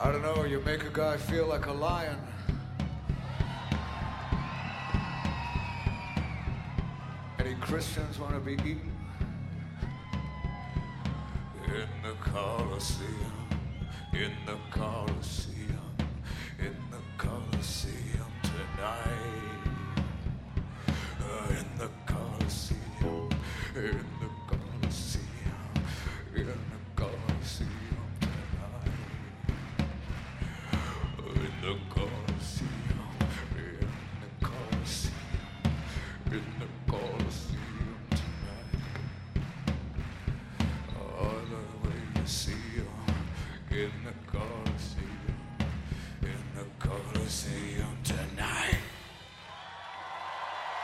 I don't know, you make a guy feel like a lion. Any Christians want to be eaten? In the Colosseum, in the Colosseum, in the Colosseum tonight. In the Colosseum, in